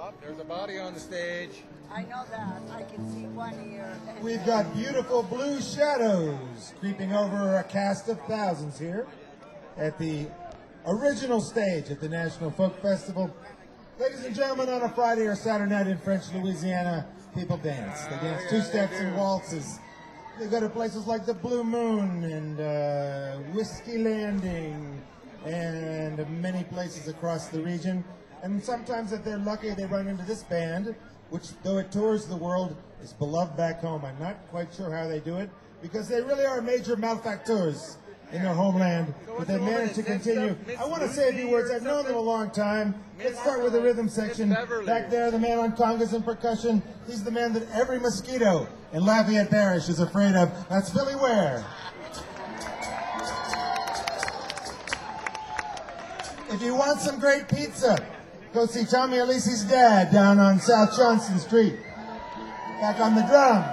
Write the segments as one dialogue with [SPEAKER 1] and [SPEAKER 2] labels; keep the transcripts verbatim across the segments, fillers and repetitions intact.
[SPEAKER 1] There's a body on the stage.
[SPEAKER 2] I know that. I can see one ear.
[SPEAKER 3] We've got beautiful blue shadows creeping over a cast of thousands here at the original stage at the National Folk Festival. Ladies and gentlemen, on a Friday or Saturday night in French Louisiana, people dance. They dance two steps and waltzes. They go to places like the Blue Moon and uh, Whiskey Landing and many places across the region. And sometimes, if they're lucky, they run into this band, which, though it tours the world, is beloved back home. I'm not quite sure how they do it, because they really are major malefactors in their homeland, but they managed to continue. I want to say a few words. I've known them a long time. Let's start with the rhythm section. Back there, the man on congas and percussion. He's the man that every mosquito in Lafayette Parish is afraid of. That's Philly Ware. If you want some great pizza, go see Tommy Alisi's dad down on South Johnson Street. Back on the drums.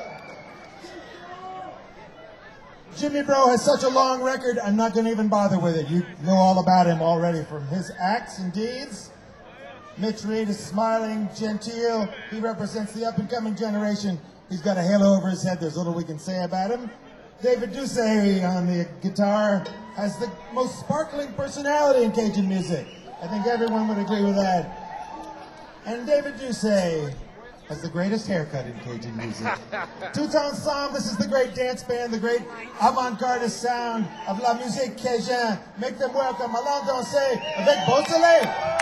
[SPEAKER 3] Jimmy Bro has such a long record, I'm not going to even bother with it. You know all about him already from his acts and deeds. Mitch Reed is smiling, genteel. He represents the up-and-coming generation. He's got a halo over his head. There's little we can say about him. David Doucet on the guitar has the most sparkling personality in Cajun music. I think everyone would agree with that. And David Doucet has the greatest haircut in Cajun music. Tout ensemble, this is the great dance band, the great avant-garde sound of la musique Cajun. Make them welcome Allons danser avec Beausoleil.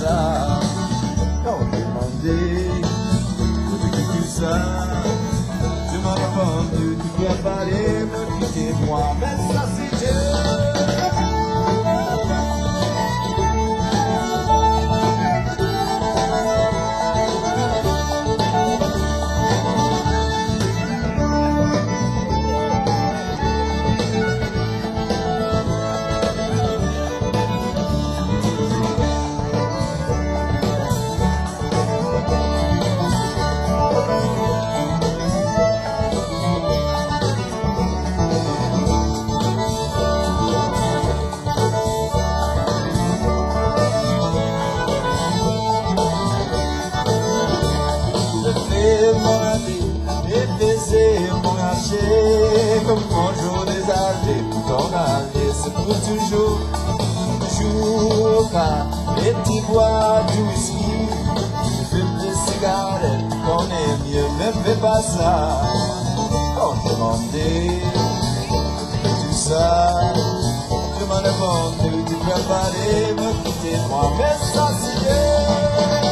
[SPEAKER 4] ça. Quand j'ai demandé où tu tout ça, tu m'as répondu, tu dois pas aller me quitter moi, mais ça c'est Dieu. Comme bonjour des âgés, tout en allié, c'est pour toujours, toujours au pas. Et tu bois du whisky, tu fumes des cigarettes, tu connais mieux, mais fais pas ça. Quand j'ai demandé tout ça, tu m'as répondu, tu peux pas aller me quitter moi, mais ça c'est Dieu.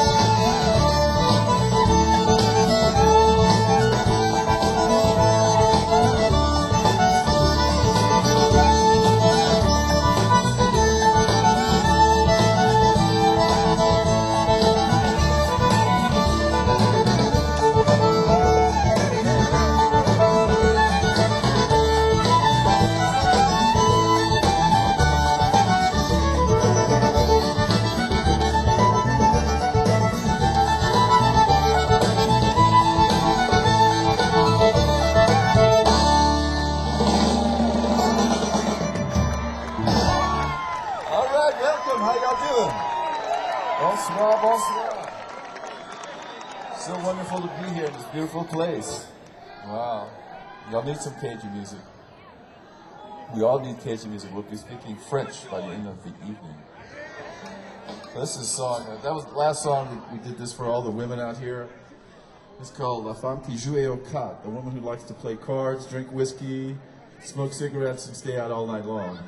[SPEAKER 4] Bonsoir, bonsoir. So wonderful to be here in this beautiful place. Wow. Y'all need some Cajun music. We all need Cajun music. We'll be speaking French by the end of the evening. So this is a song, uh, that was the last song, we, we did this for all the women out here. It's called La Femme qui joue au cartes, the woman who likes to play cards, drink whiskey, smoke cigarettes, and stay out all night long.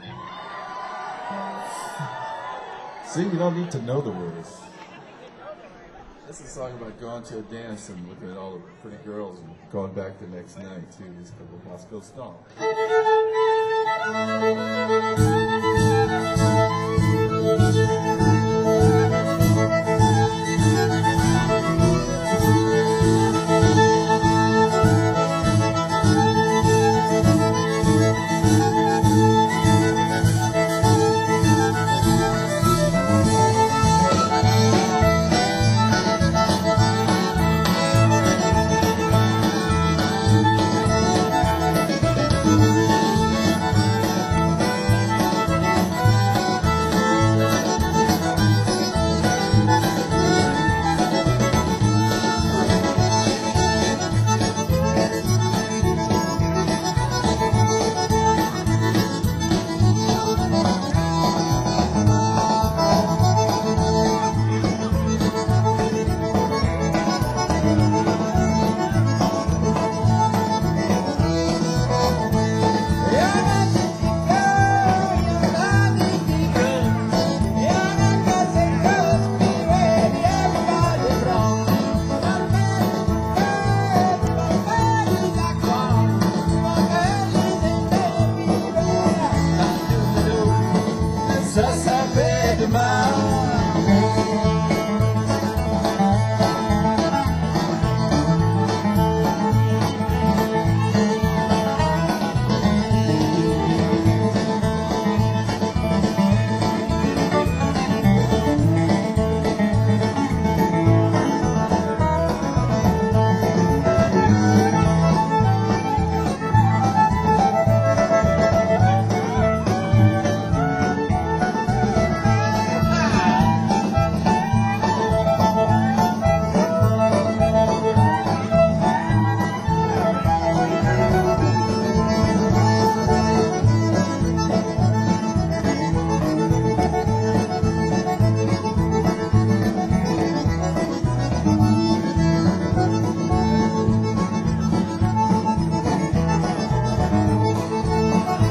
[SPEAKER 4] See, you don't need to know the words. This is a song about going to a dance and looking at all the pretty girls and going back the next night, too. It's called the Pascal Stomp.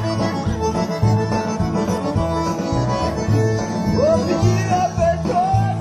[SPEAKER 4] Vou pedir a perdoa.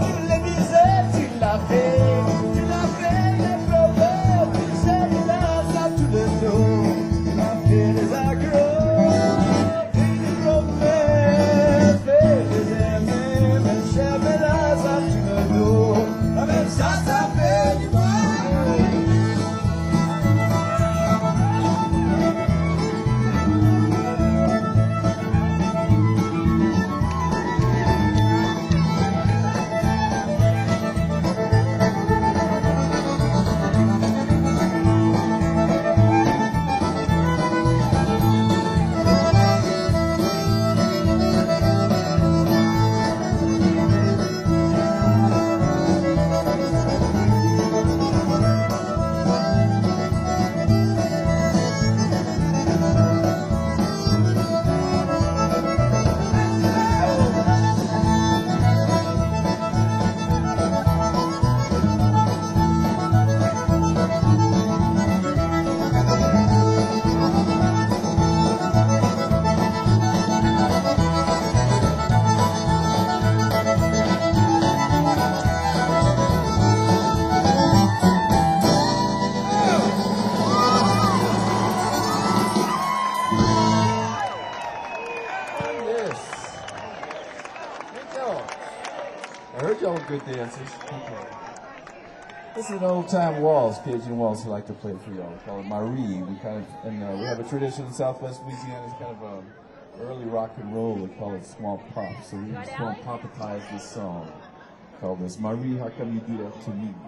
[SPEAKER 4] good dancers. Okay. This is an old time waltz, Cajun waltz I like to play for y'all. We call it Marie. We kind of, and uh, we have a tradition in Southwest Louisiana. It's kind of a early rock and roll. We call it small pop. So we just want to popitize this song. Call this Marie, how come you do that to me?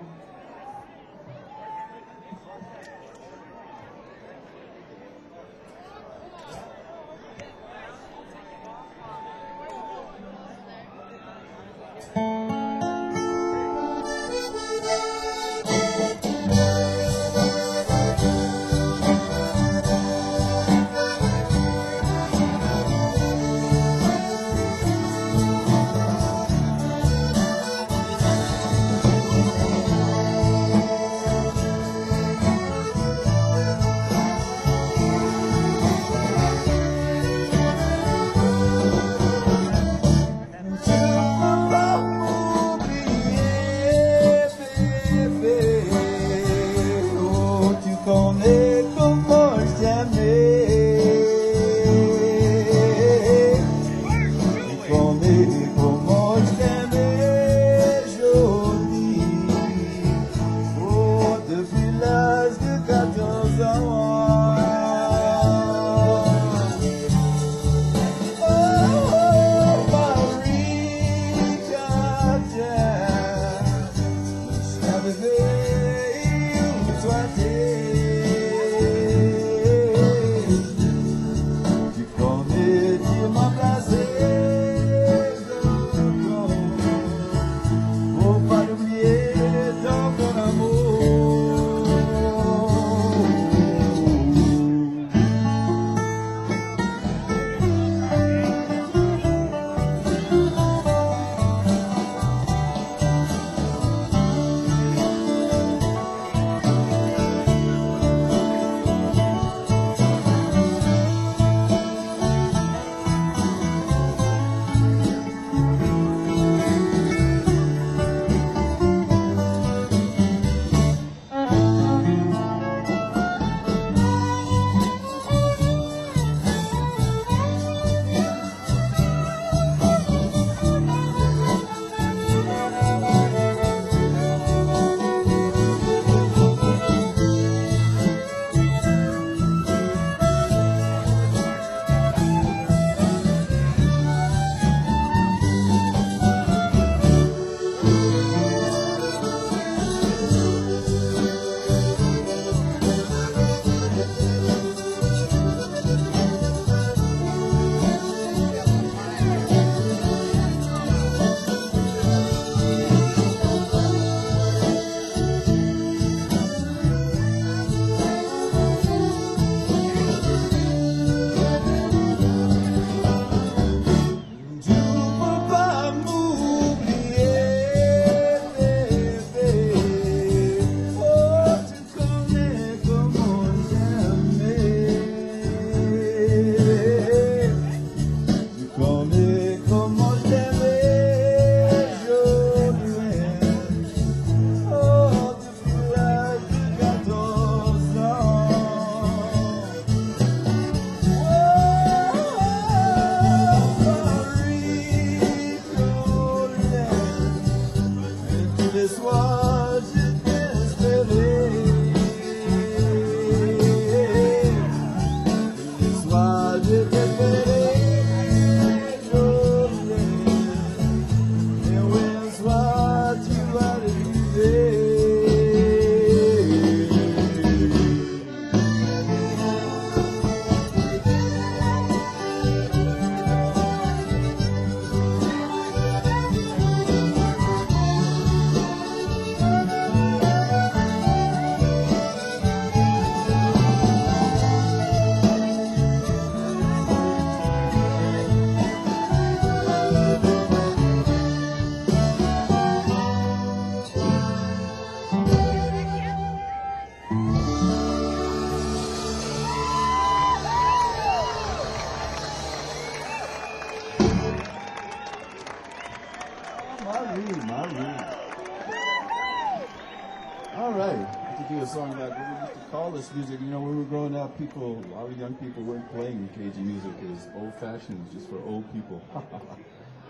[SPEAKER 4] Music, you know, when we were growing up, people, a lot of young people weren't playing Cajun music. It was old-fashioned, just for old people.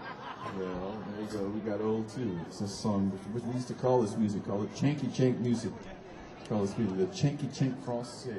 [SPEAKER 4] Well, there you go. We got old too. It's a song which we used to call this music, call it Chanky Chink music. Call this music the Chanky Chink Francais.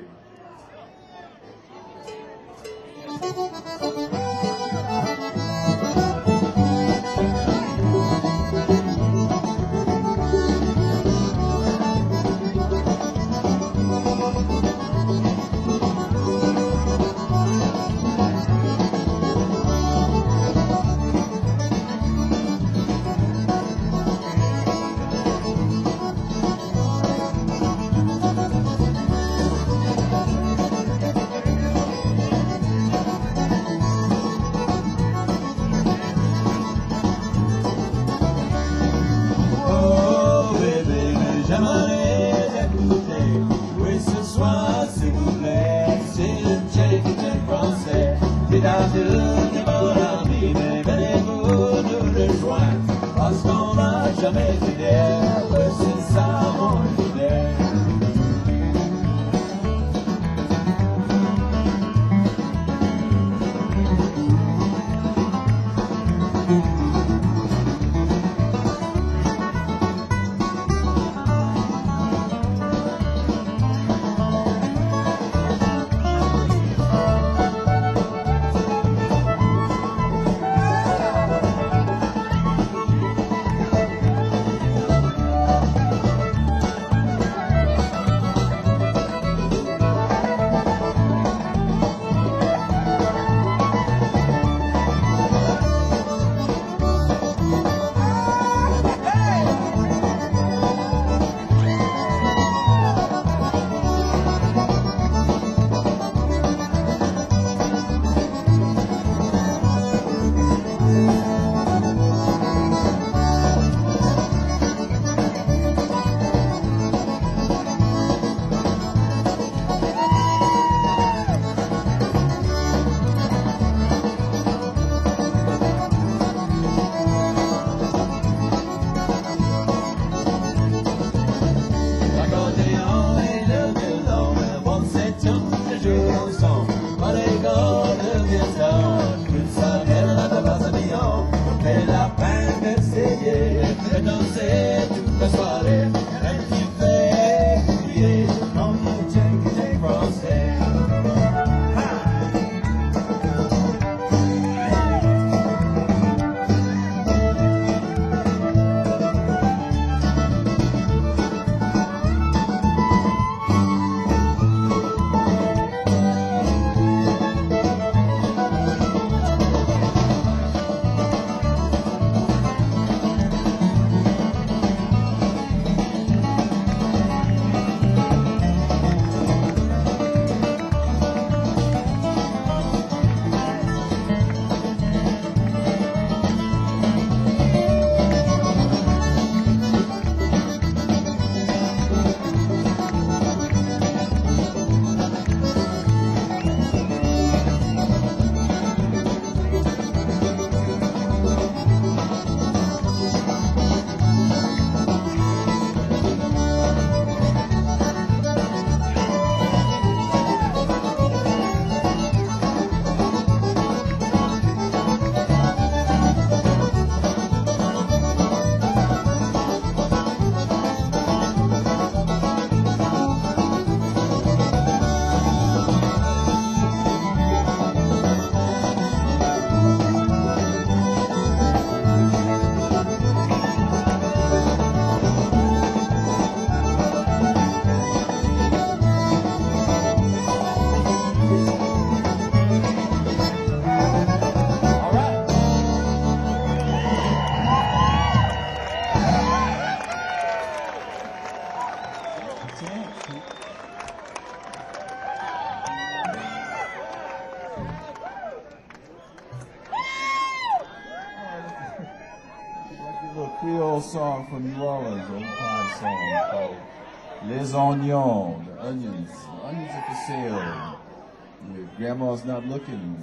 [SPEAKER 4] Creole song from New Orleans, old time song called Les Oignons, the onions. The onions are for sale. Your grandma's not looking.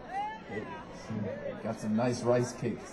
[SPEAKER 4] Got some nice rice cakes.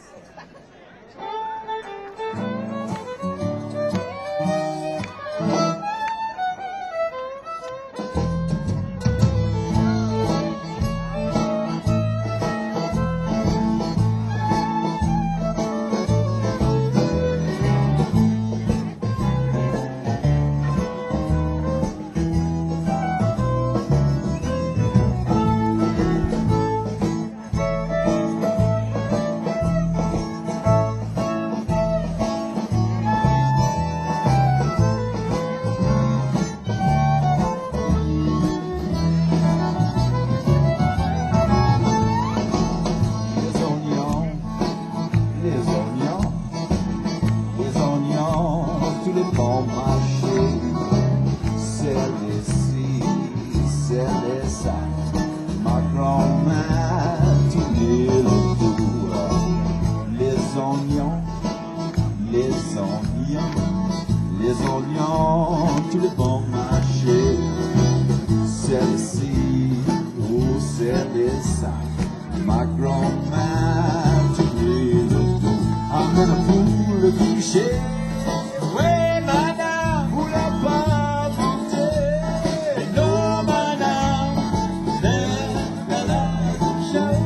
[SPEAKER 5] marché. C'est ici, c'est ça. Ma grand-mère tournait le tour. Les oignons, les oignons, les oignons, tout le bon marché. C'est ici, oh c'est ça. Ma grand-mère tournait le tour. Amène pour le boucher. Ouais, madame, vous la pas monter. Non, madame, vers la show.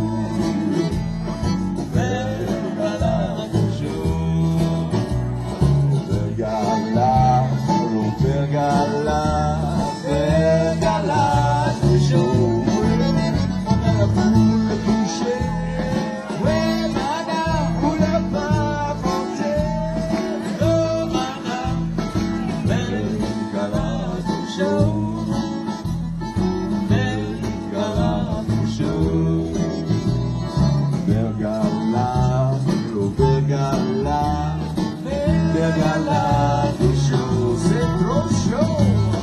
[SPEAKER 5] Vers la show. Vergala, oh, vergala, vergala show. Amène pour le boucher. Ouais, madame, vous la pas monter. Non, madame, vergala show. Vergala show. Vergala, oh, vergala, vergala show. C'est trop chaud.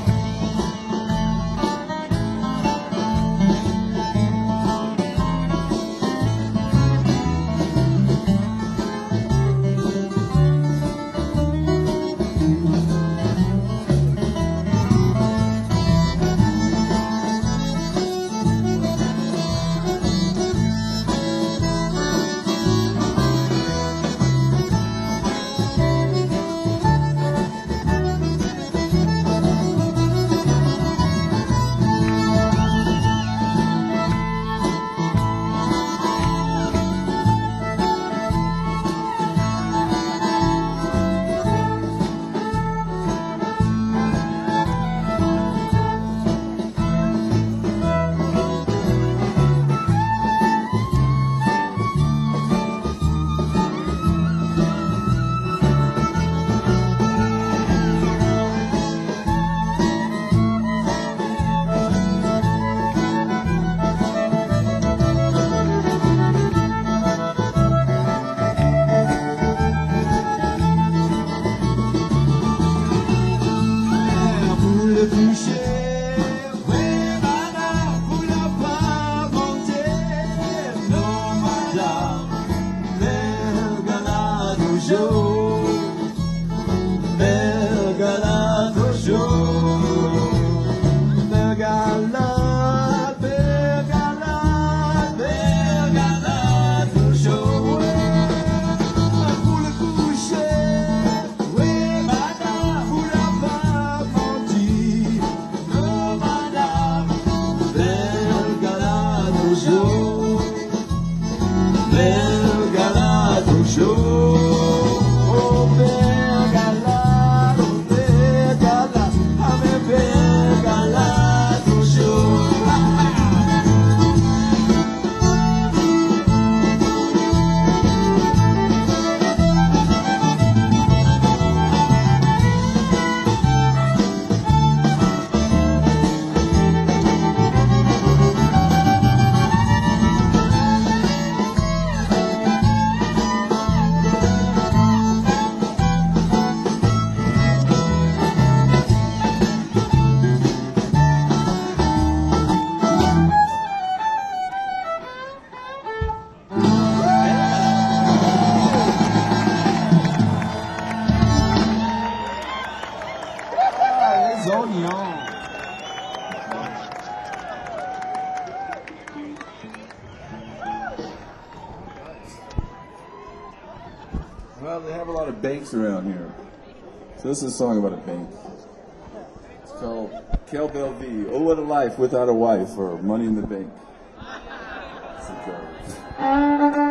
[SPEAKER 5] Pour le boucher, oui madame, vous la pas monter. Non madame, vergala toujours. Vergala toujours. Vergala, vergala, vergala toujours. Pour le coucher, oui madame, vous la pas menti. Non madame, vergala toujours. Vergala toujours. Oh vergala, oh vergala, ah mais vergala toujours. Ah, les oignons.
[SPEAKER 4] Well, they have a lot of banks around here. So this is a song about a bank. It's called Kel Belvie, Oh What a Life Without a Wife, or Money in the Bank. That's it goes.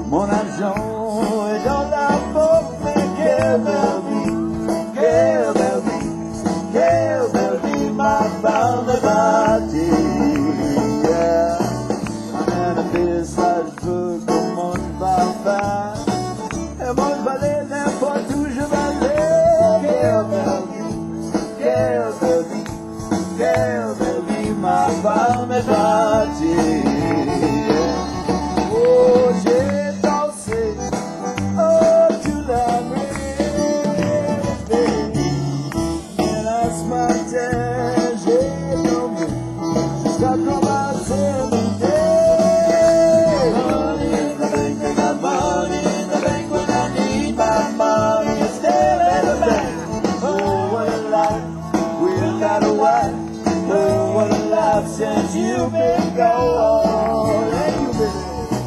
[SPEAKER 5] Mon argent est dans la boque, mais quelle belle vie, quelle belle vie, quelle belle vie, ma femme est partie. Yeah. Un message peu comme mon papa, et moi je vais aller n'importe où je vais aller. Quelle belle vie, quelle belle vie, quelle belle vie, ma femme est partie. Oh, j'ai dansé, oh, toute la nuit. Et là ce matin, j'ai dormi jusqu'à commencer mon day. Money in the bank, I got money in the bank. When I need my money, it's still in the bank. Oh, what a life, we've got a wife. Oh, what a life since you've been gone. Thank you, baby.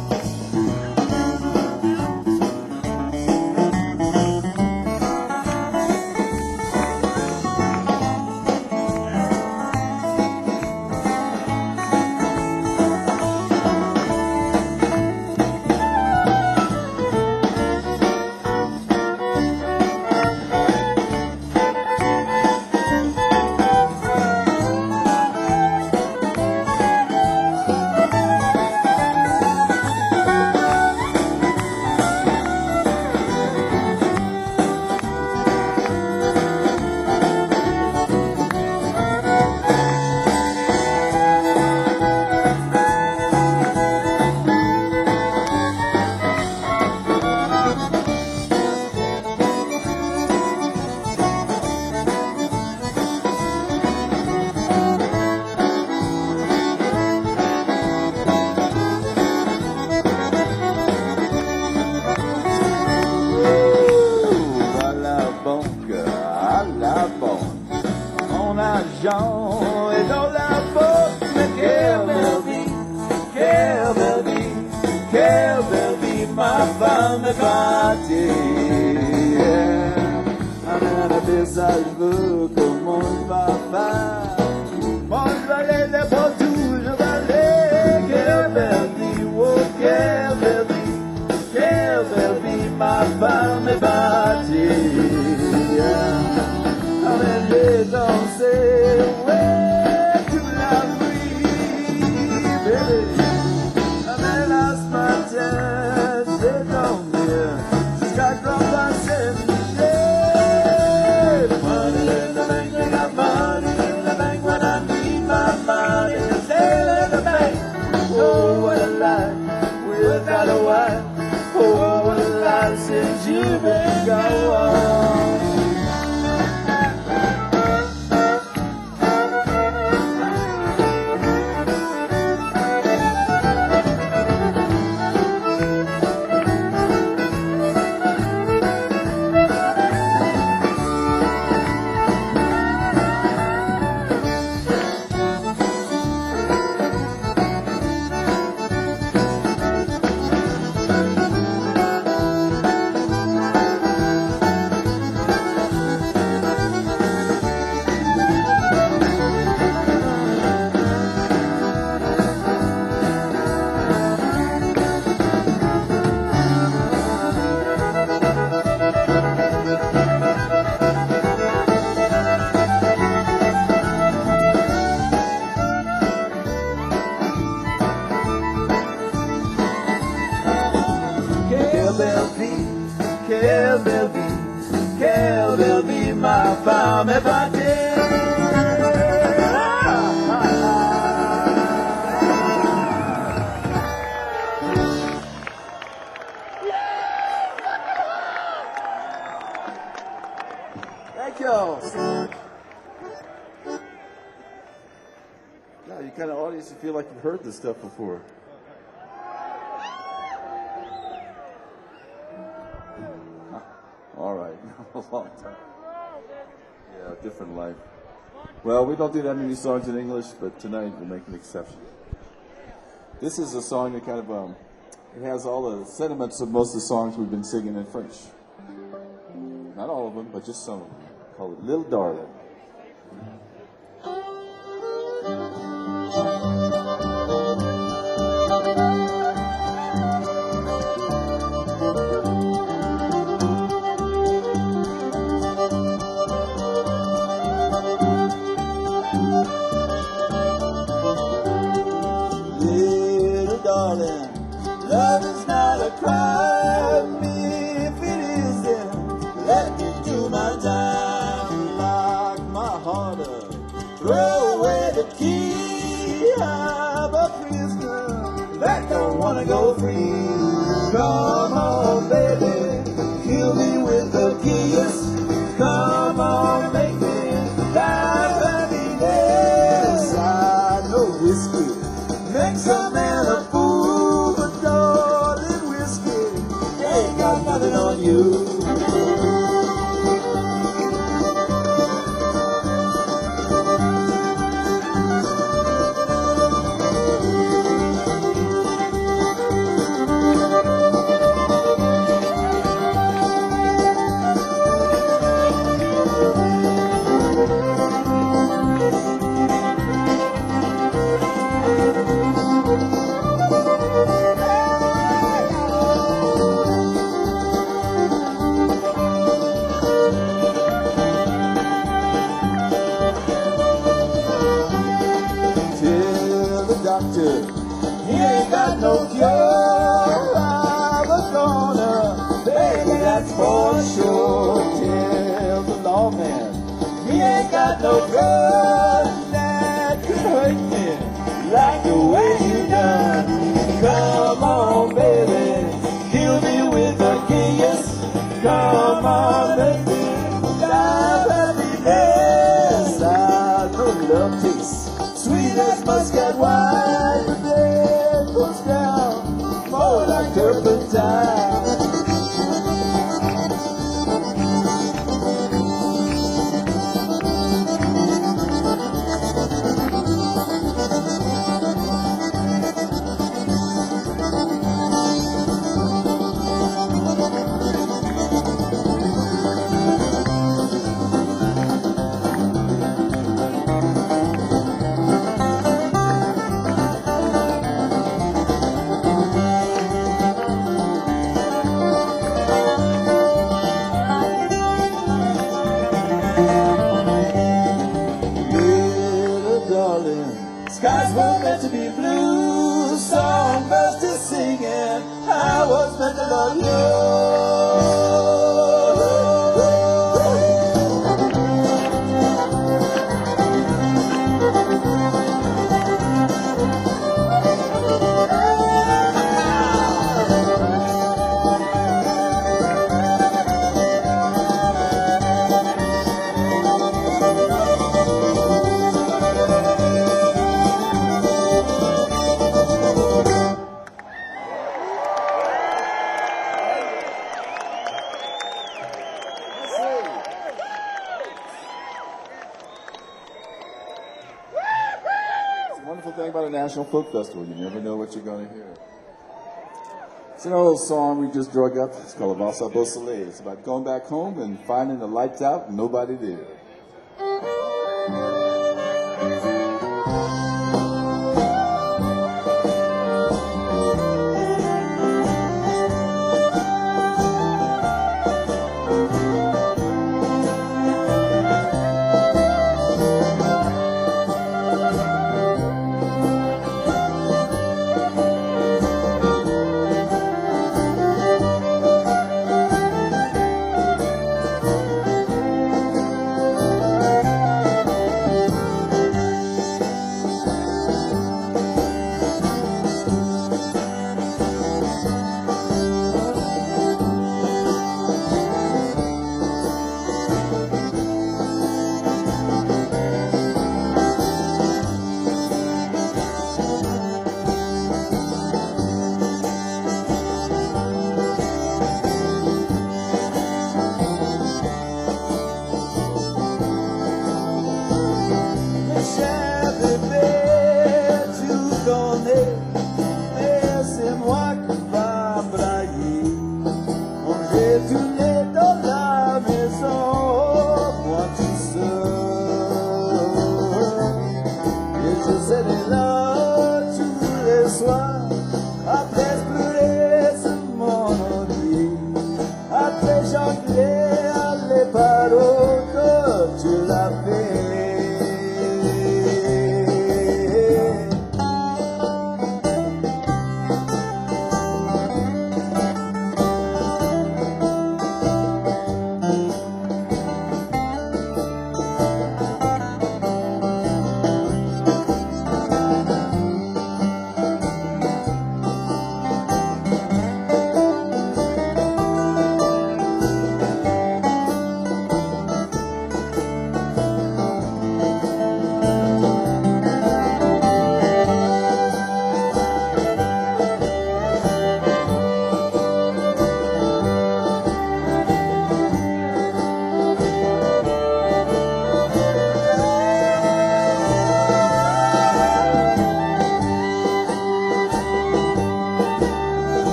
[SPEAKER 5] À la banque, à la banque, mon argent est dans la banque. Mais quelle belle vie, quelle belle vie, quelle belle vie, ma femme est partie. Yeah. Un message veut comme mon papa, mon valet n'importe où je vais aller. Quelle belle vie, oh quelle belle vie, quelle belle vie, ma femme est partie. Amen, j'ai dansé, ouais, toute la nuit, baby. Amen, là ce matin, j'ai dormi jusqu'à commencer mon day. Money in the bank, I got money in the bank. When I need my money, it's still in the bank. Oh, what a life, without a wife. Oh, what a life since you've been gone. Quelle belle vie, quelle belle vie, ma femme est partie. Thank you. Yeah, you kind of audience, you feel like you've heard this stuff before. All right, a long time. Yeah, different life. Well, we don't do that many songs in English, but tonight we'll make an exception. This is a song that kind of, um, it has all the sentiments of most of the songs we've been singing in French. Not all of them, but just some of them. Call it Little Darling. Come on, baby, kill me with a kiss. Come on, make me die happiness. I know whiskey makes a man a fool, but darling, whiskey ain't got nothing on you. He ain't got no cure. I was gonna, baby, that's for sure. Tell the lawman he ain't got no gun that could hurt me like the way you done. Come on, baby, kill me with a kiss. Come on, let me die happiness. I know love tastes sweet as muscat wine, but then goes down more like turpentine. Skies were meant to be blue, songbirds to singing. I was meant to love you. Wonderful thing about a National Folk Festival, you never know what you're going to hear. It's an old song we just drug up. It's called Valse à Beau Soleil. It's about going back home and finding the lights out and nobody there.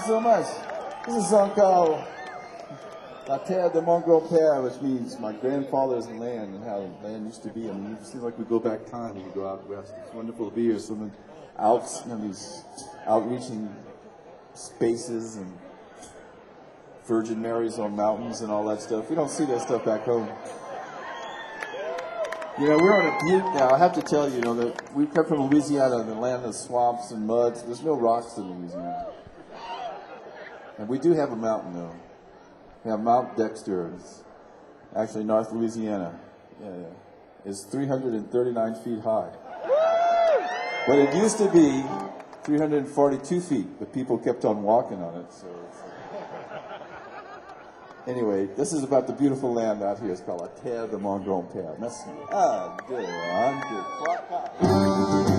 [SPEAKER 5] so much. This is a song called La Terre de mon grand-père, which means my grandfather's land and how the land used to be. I mean, it seems like we go back time when we go out west. It's wonderful to be here. Some of the Alps, you know, these outreaching spaces and Virgin Marys on mountains and all that stuff. We don't see that stuff back home. You know, we're on a butte now. I have to tell you, you know, that we come from Louisiana, the land of swamps and muds. There's no rocks in Louisiana. And we do have a mountain, though. We have Mount Dexter. It's actually North Louisiana. Yeah, yeah. It's three hundred thirty-nine feet high. But it used to be three hundred forty-two feet, but people kept on walking on it. So it's, anyway, this is about the beautiful land out here. It's called La Terre de mon grand-père. Merci. Un, deux, un, deux, trois, quatre.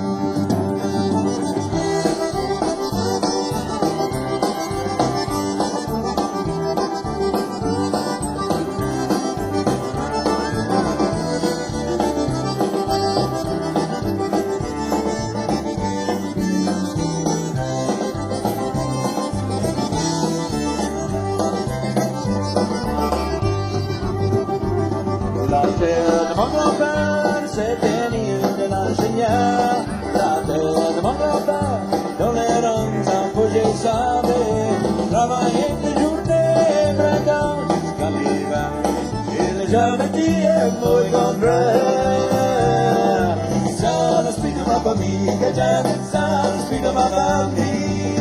[SPEAKER 5] La terre de mon grand-père, c'était l'île de l'ingénieur. La terre de mon grand-père, dans les rangs empochés savés, travailler de journée, printemps jusqu'à l'hiver. Il n'est jamais dit un mot contraire. Ça l'explique ma famille, que j'aime, ça l'explique ma famille.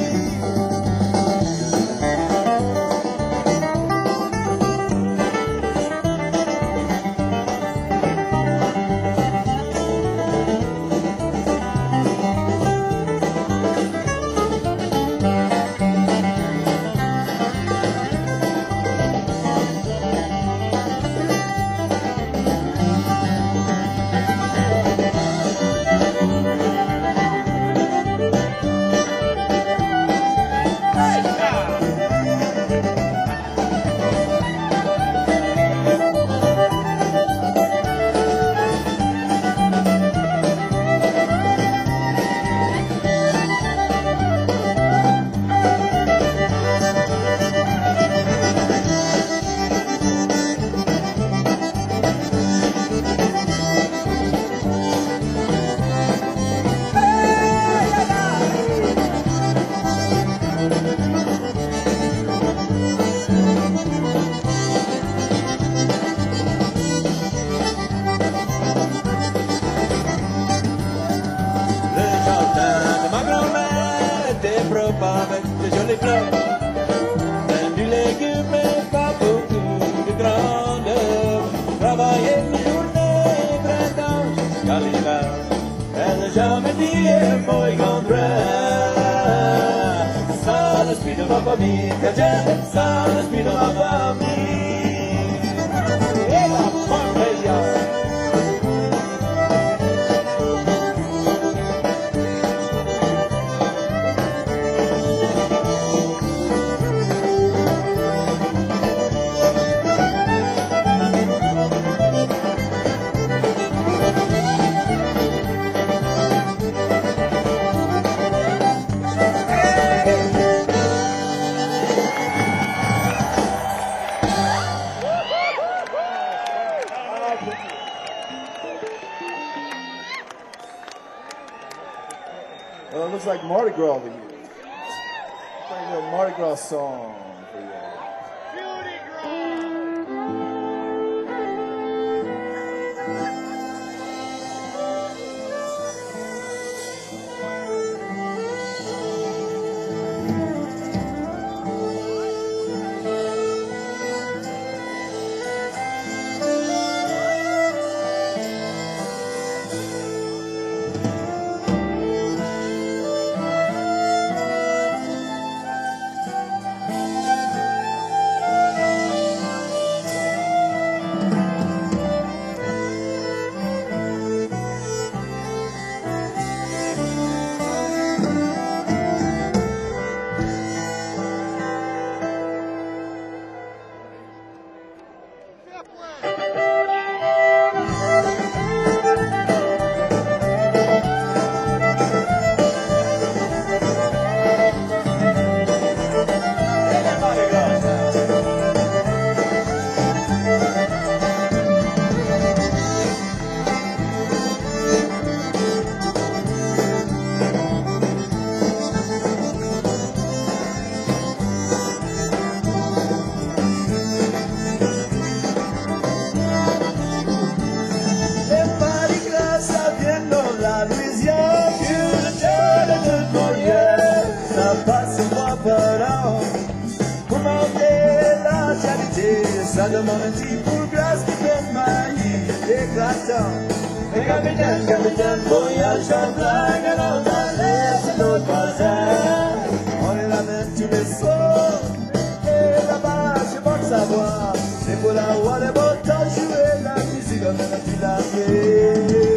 [SPEAKER 5] Avec de jolies fleurs, plein du légume et pas beaucoup de grandeur. Travailler une journée, printemps jusqu'à l'hiver. Elle n'a jamais dit un mot contraire. Ça l'esprit de ma famille, que j'aime, ça l'esprit de ma famille. Et la famille. Well, it looks like Mardi Gras over here. Playing a Mardi Gras song for you. petit pour glace qui fait maillir éclatant. Et capitaine, capitaine, voyage en blague, alors dans l'est, l'autre voisin. On est la même tous les soirs, et là-bas, je pense savoir. C'est pour la voix des beaux temps, jouer la musique, on a la filarie.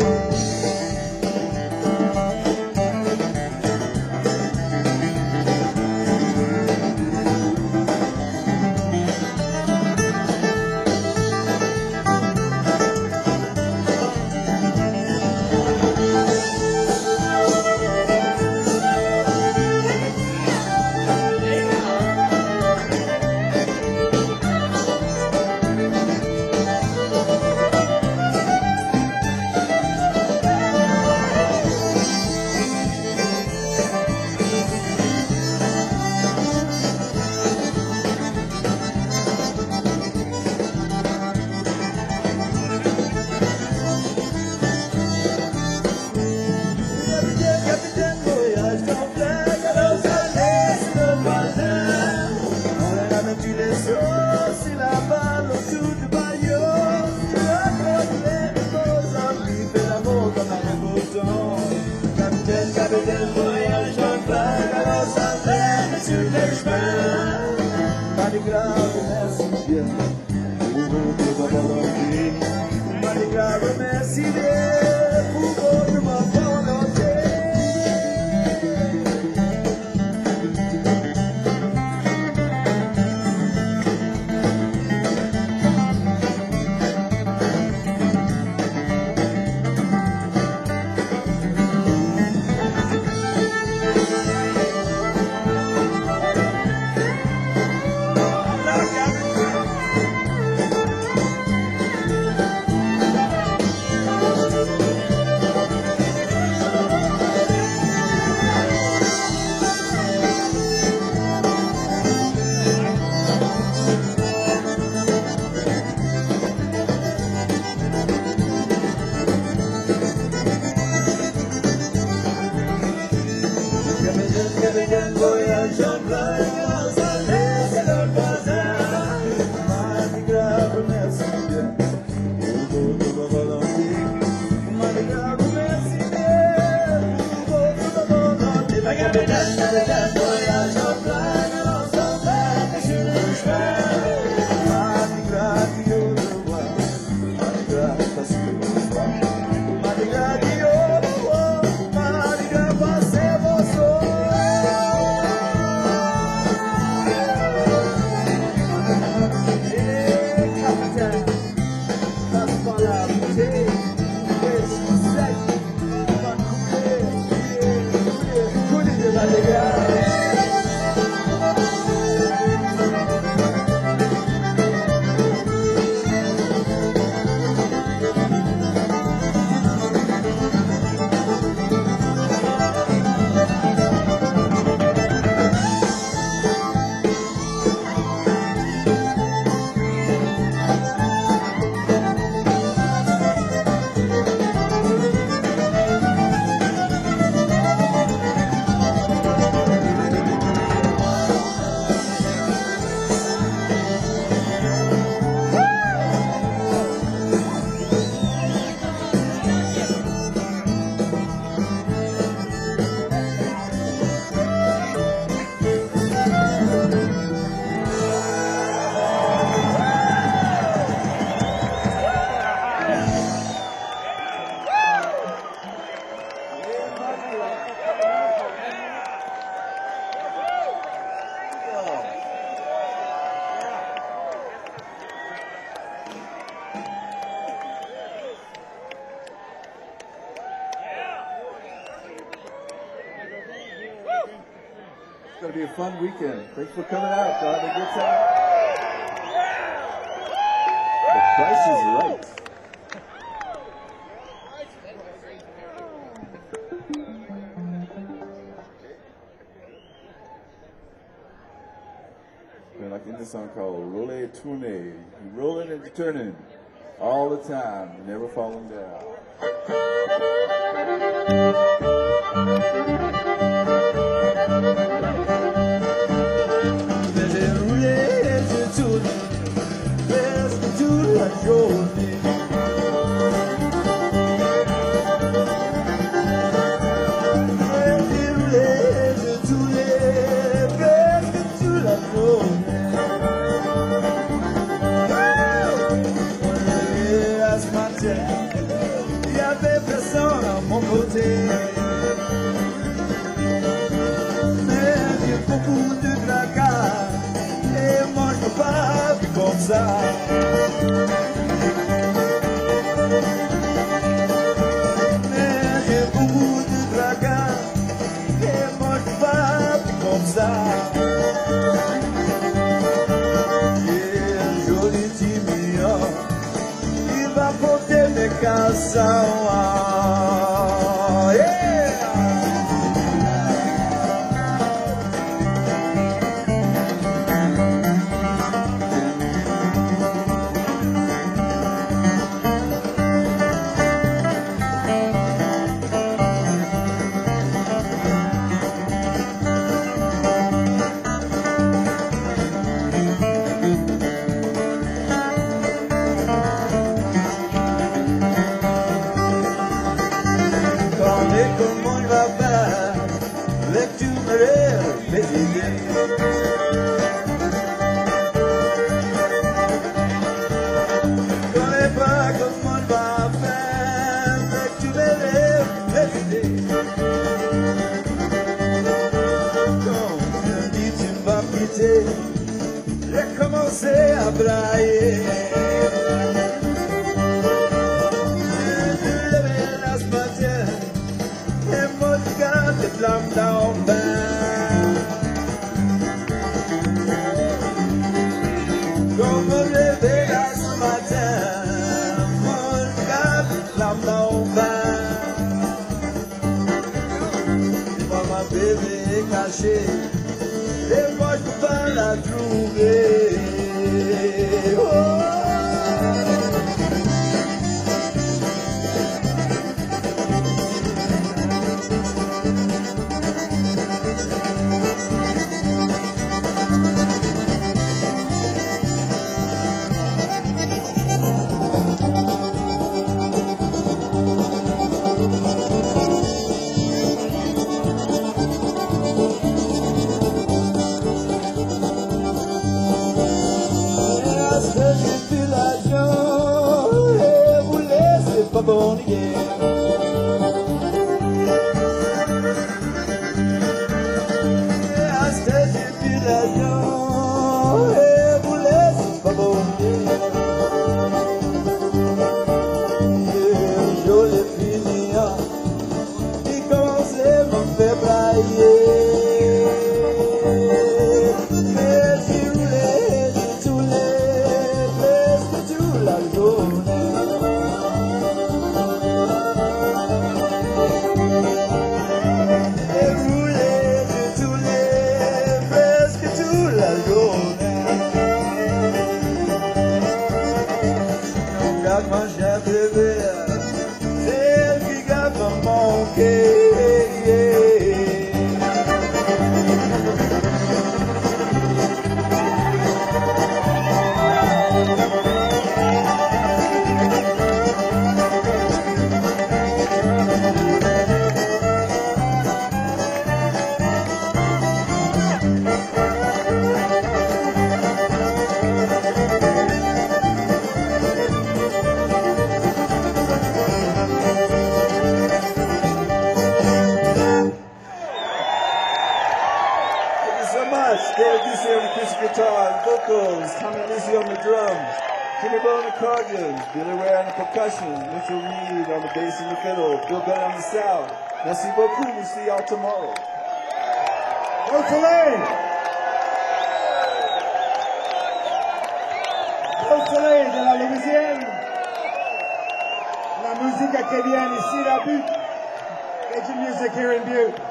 [SPEAKER 6] It's going to be a fun weekend. Thanks for coming out. Y'all have a good time. The price is right. We're like in this song called Rolle Tourne. You're rolling and turning all the time, never falling down.
[SPEAKER 5] Je vais rouler, je tourne, presque tout tête. Il y avait personne à mon côté. Mais j'ai beaucoup de tracas et moi je peux pas vivre comme ça. Mais j'ai beaucoup de tracas et moi je peux pas vivre comme ça. Canção, yeah! J'ai commencé à brailler. Je levais la spatiale et mon regard de flamme dans le bain. Quand me levais là ce matin, mon regard de flamme dans le bain. Et moi ma bébé est cachée. Et moi je peux pas la trouver. Oh. Born again. Yeah, I said you feel like young, hey, vous laissez pas bon again. Yeah, je l'ai fini, il commençait à me faire brailler. Mais j'ai roulé, j'ai tourné, presque toute la journée. Guitar, vocals, Tommy Lizzie on the drums, Jimmy Bone on the accordions, Billy Ware on the percussion, Mitchell Reed on the bass and the fiddle, Bill Gunn on the sound. Merci beaucoup, we'll see y'all tomorrow.
[SPEAKER 3] Au soleil! Au soleil de la Louisiane! La musique acadienne ici, la Butte. Cajun music here in Butte.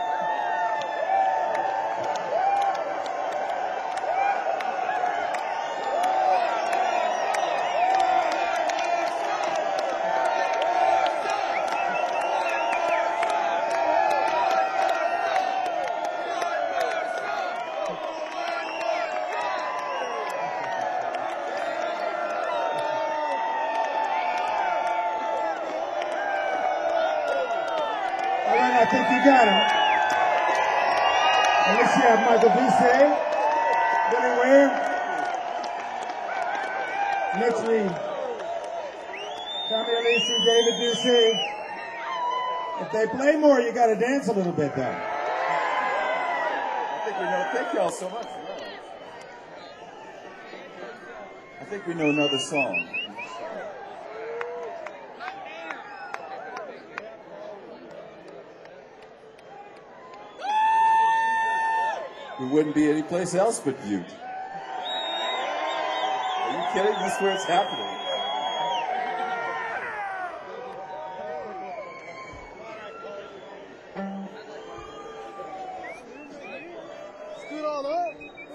[SPEAKER 3] I think you got him. And let's see, have Michael Busse, Billy Ware, Mitch Reed. Tommy Alisi, David Ducey. If they play more, you got to dance a little bit, though.
[SPEAKER 6] I think we know. Thank y'all so much. I think we know another song. We wouldn't be anyplace else but Butte. Are you kidding? That's where it's happening.
[SPEAKER 1] Scoot on up.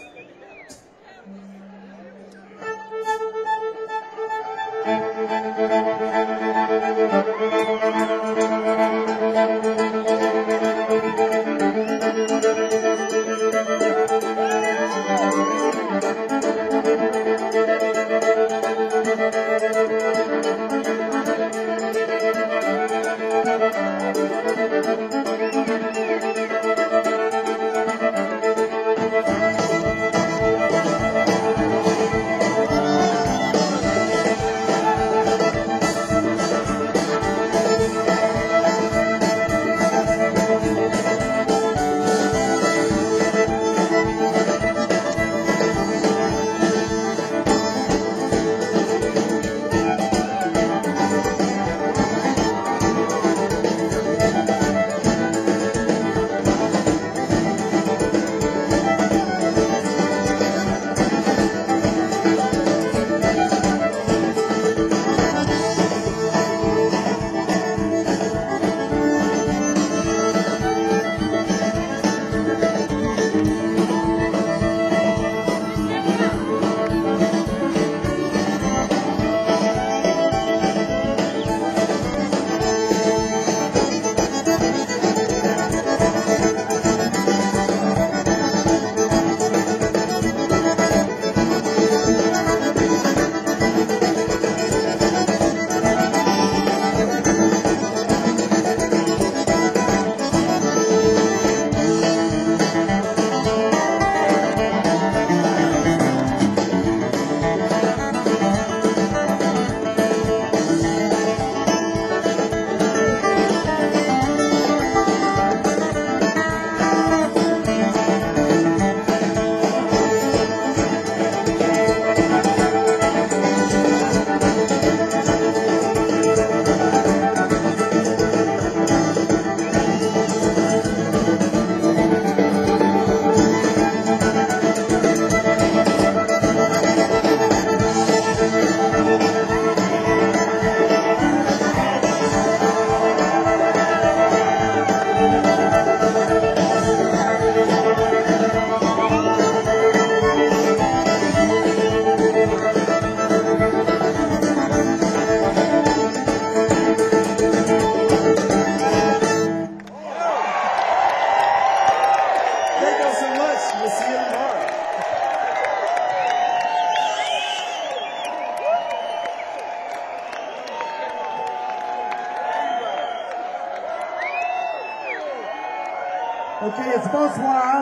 [SPEAKER 3] Okay, it's bonsoir.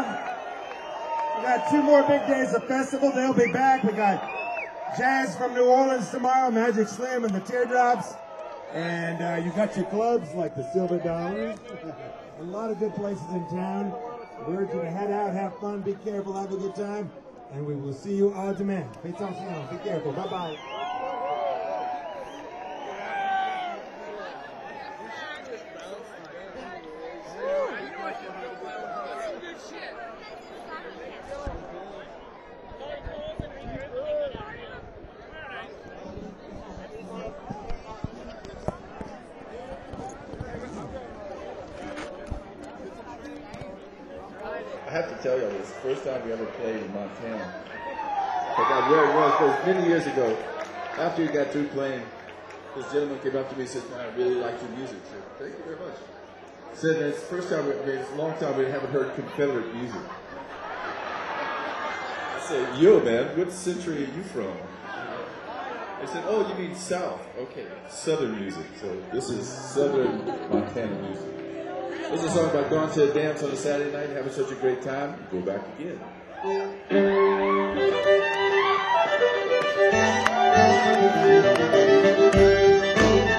[SPEAKER 3] We got two more big days of festival. They'll be back. We got jazz from New Orleans tomorrow, Magic Slim and the Teardrops. And uh, you got your clubs like the Silver Dollars. A lot of good places in town. We urge you to head out, have fun, be careful, have a good time. And we will see you all demain. Be careful. Bye-bye.
[SPEAKER 6] I have to tell y'all this. First time we ever played in Montana. I got where it was, but it was many years ago. After we got through playing, this gentleman came up to me and said, "Man, I really like your music." I said, "Thank you very much." He said, "It's the first time, we, it's a long time we haven't heard Confederate music." I said, "Yo, man, what century are you from?" They said, "Oh, you mean South? Okay, Southern music." So this is Southern Montana music. This is a song about going to a dance on a Saturday night, having such a great time. Go back again.
[SPEAKER 5] Thank you.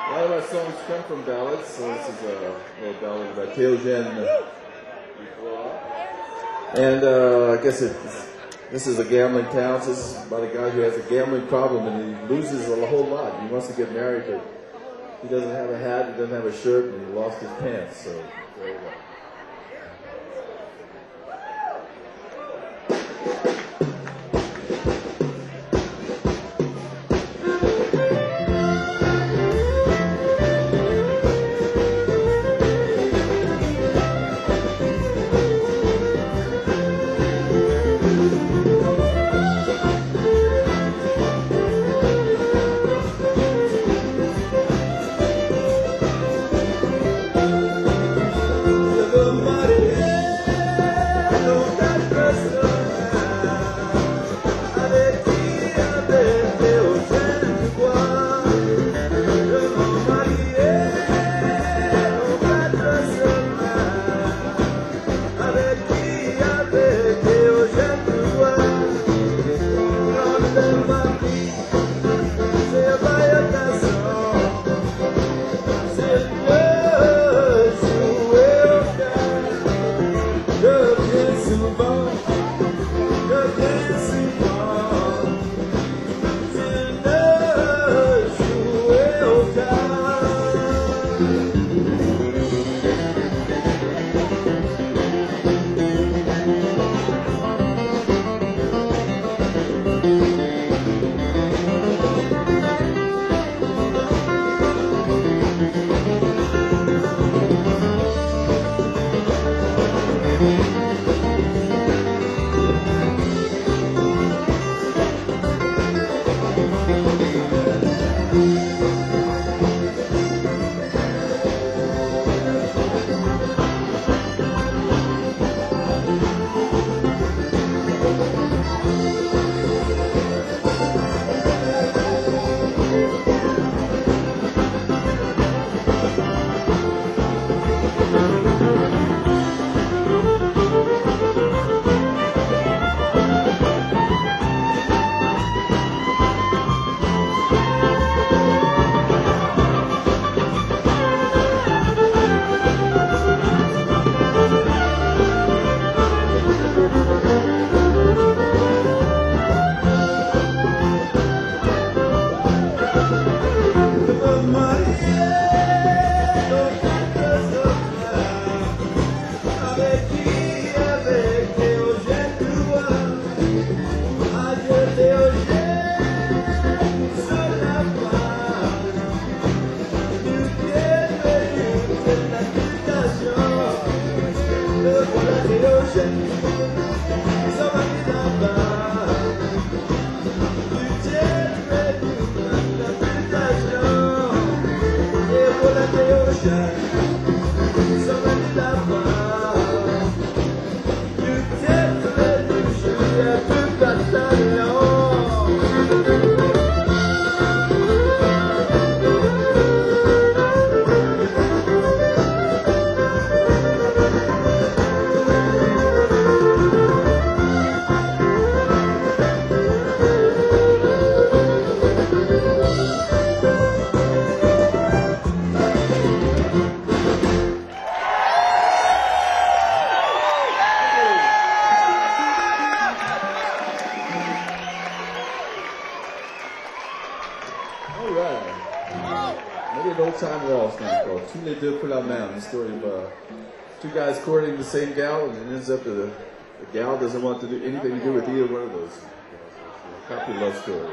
[SPEAKER 6] A lot of our songs come from ballads, so this is a little ballad by Théogène. And uh, I guess it's, this is a gambling town. This is about a guy who has a gambling problem and he loses a whole lot. He wants to get married, but he doesn't have a hat, he doesn't have a shirt, and he lost his pants. So there you go. Tous les deux pour la même. The story of uh, two guys courting the same gal, and it ends up that the, the gal doesn't want to do anything to do with either one of those. It's a happy love story.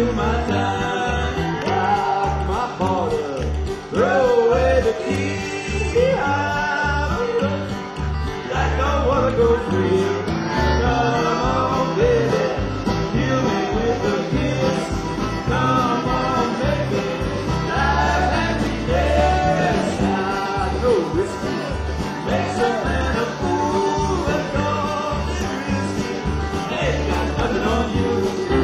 [SPEAKER 5] kill my time. Lock my heart up, throw away the key. I'm like I wanna go free. Come on, baby, kill me with a kiss. Come on, baby, life happiness. I know whiskey makes a man a fool, but don't be risky. Ain't got nothing on you.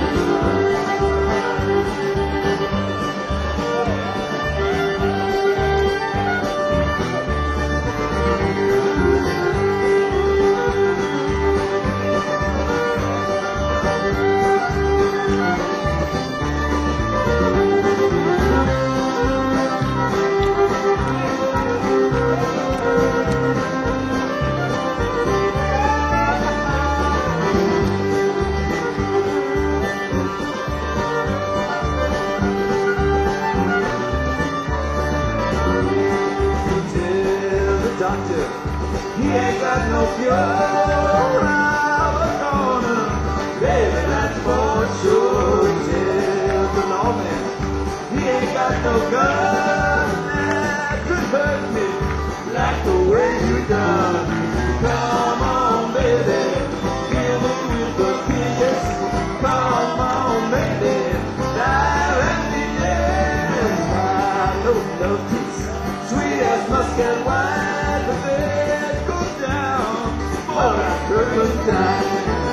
[SPEAKER 5] Doctor, he ain't got no cure around the corner. Baby, that's for sure. Tell the lawman, he ain't got no gun that could hurt me like the way you done. Come on, baby, kill me with the kiss. Come on, baby, directly, yes. I know love peace, sweet as muscat wine. The bed goes down, but I couldn't die.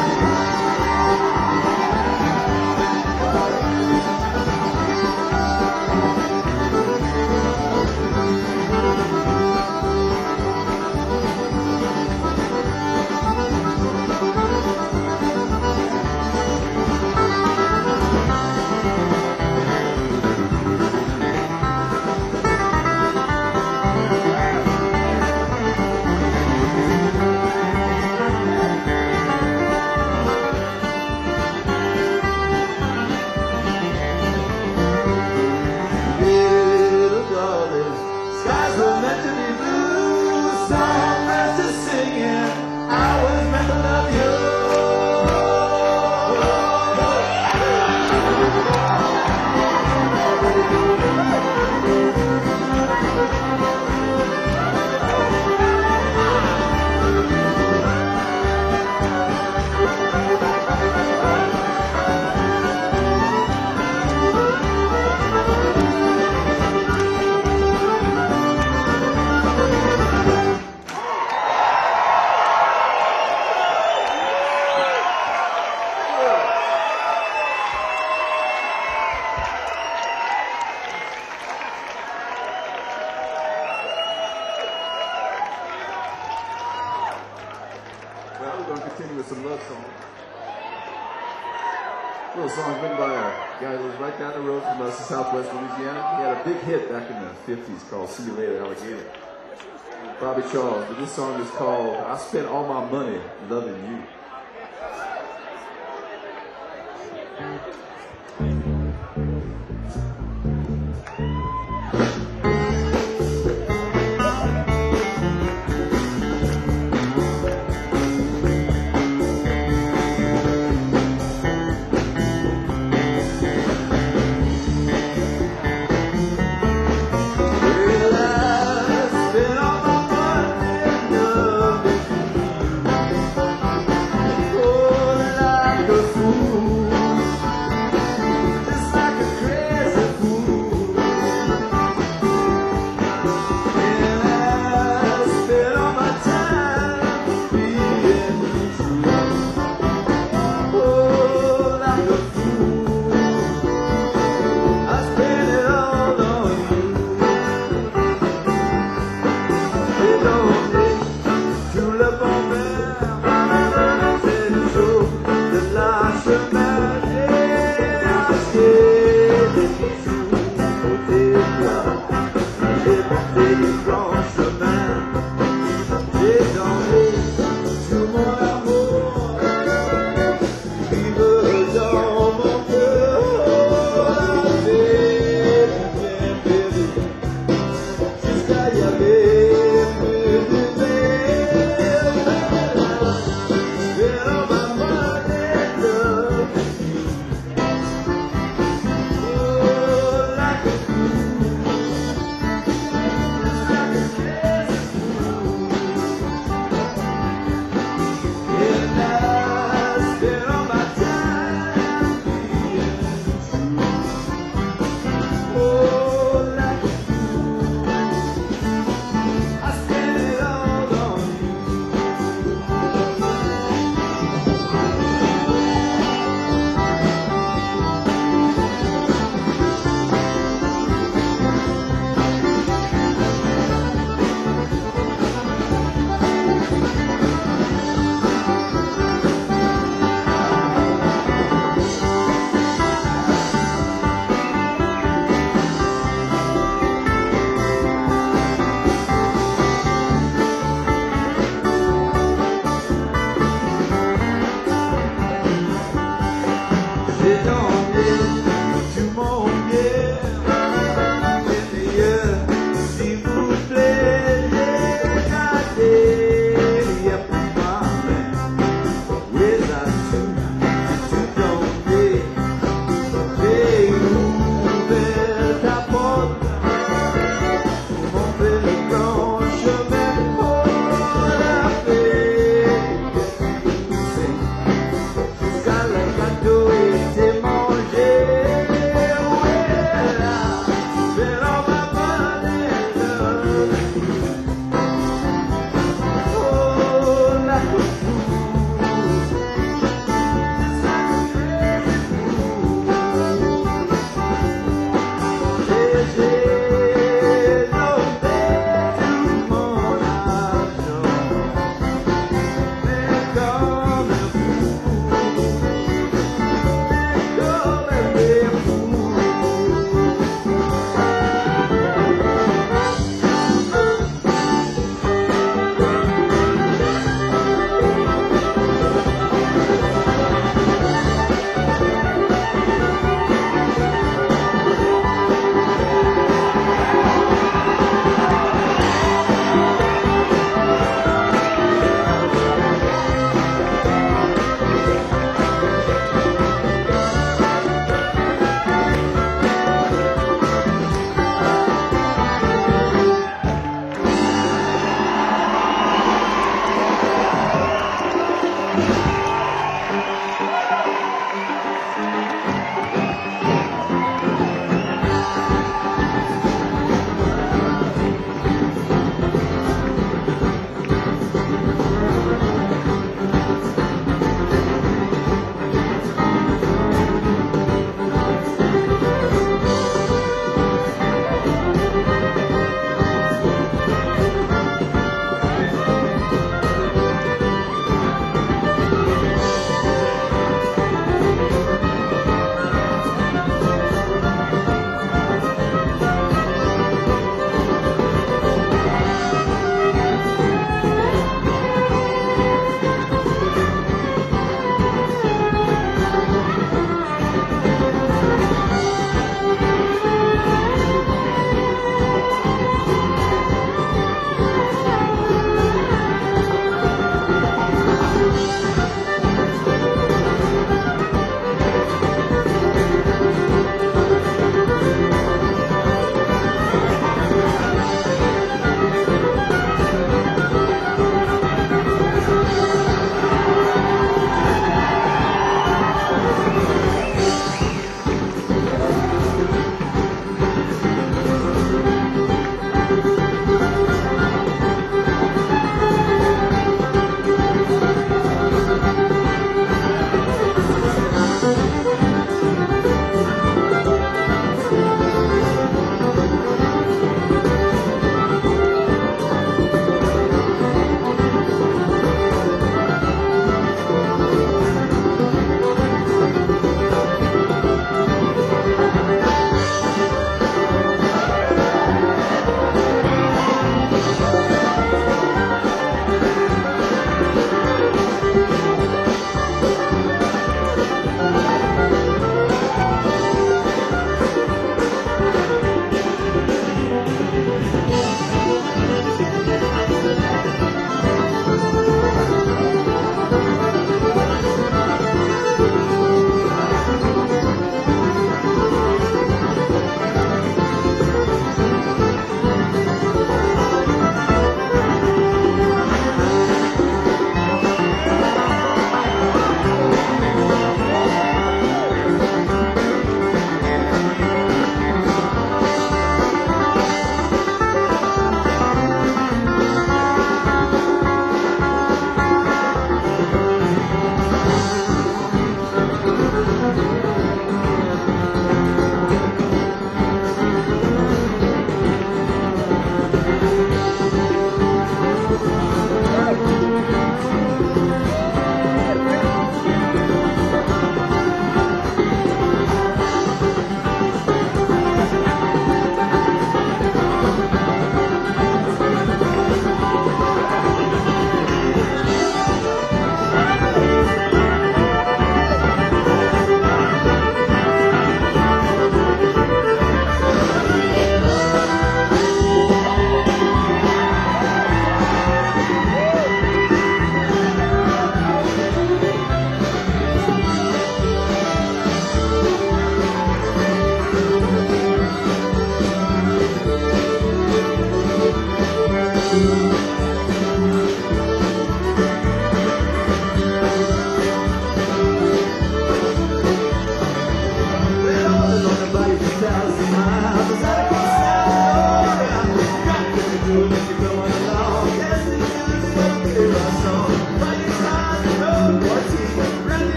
[SPEAKER 5] Well, we're going to continue with some love songs. A little song written by a guy who lives right down the road from us in Southwest Louisiana. He had a big hit back in the fifties called See You Later, Alligator. Bobby Charles, but this song is called I Spent All My Money Loving You.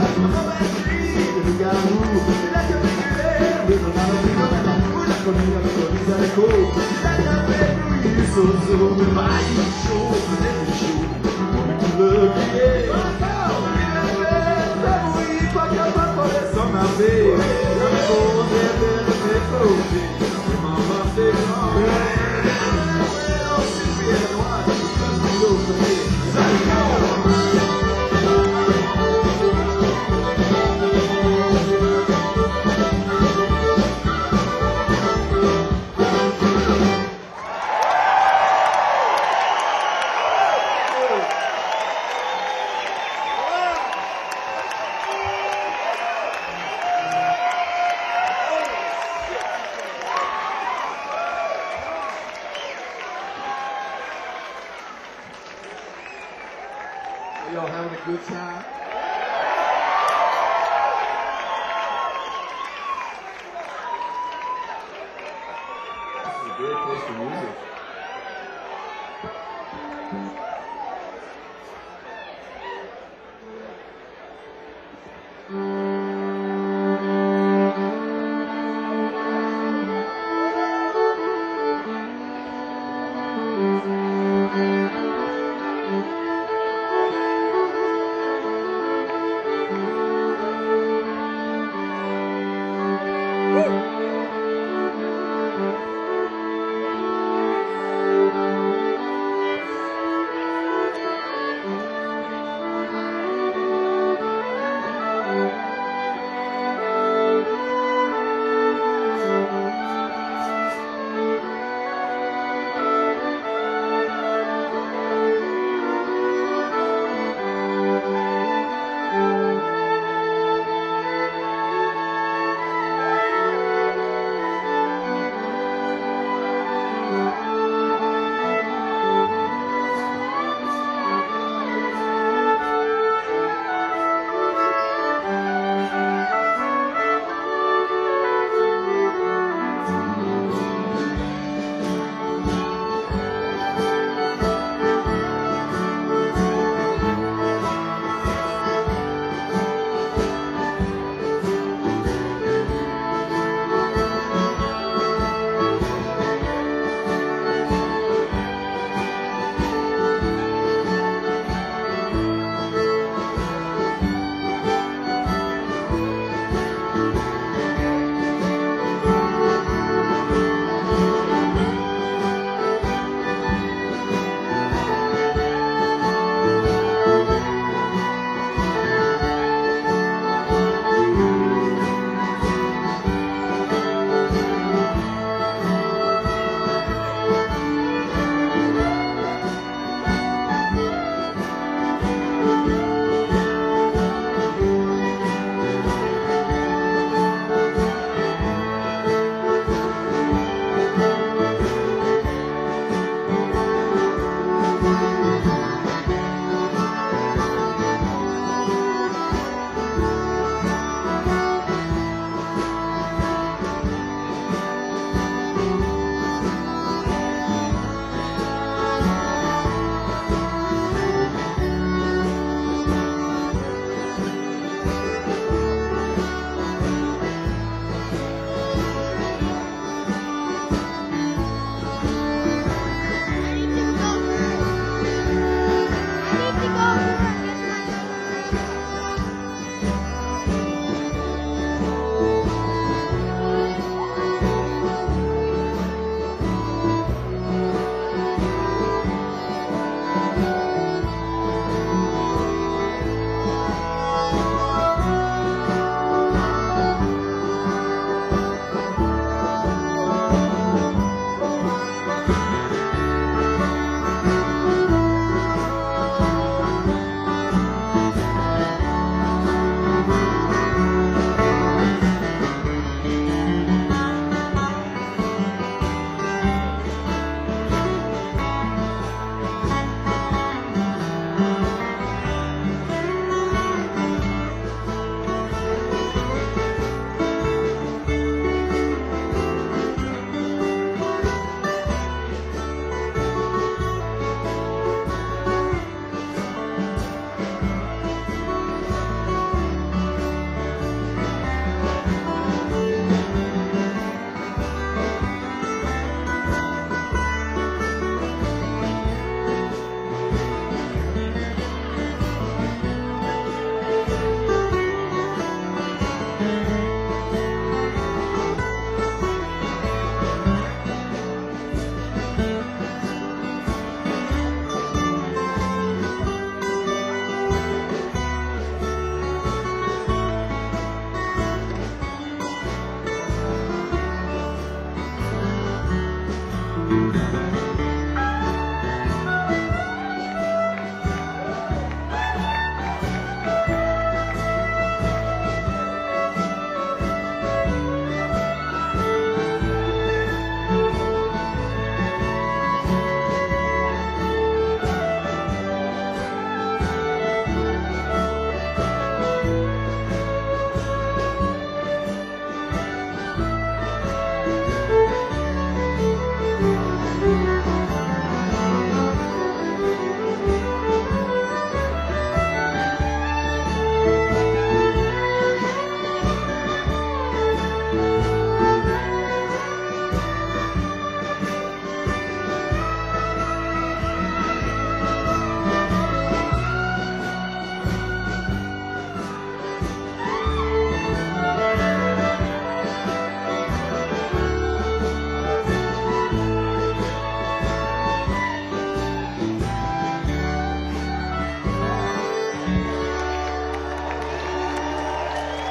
[SPEAKER 6] Y'all having a good time? This is a great place for music.
[SPEAKER 5] Thank you.